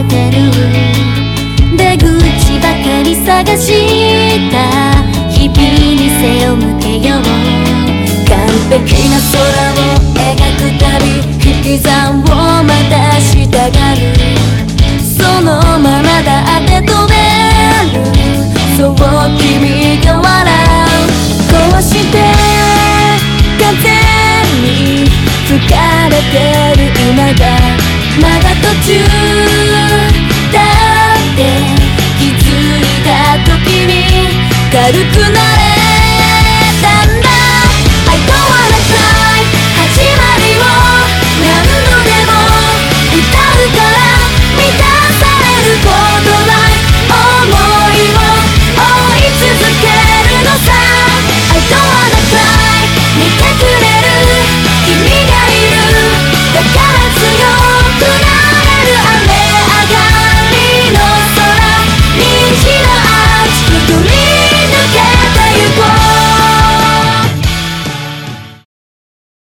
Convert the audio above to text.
てる出口ばかり探した日々に背を向けよう。完璧な空を描くたび引き算をまたしたがる。そのままだって飛べる、そう君が笑う。こうして風に吹かれてる今がまだ途中だって気づいた時に軽くなる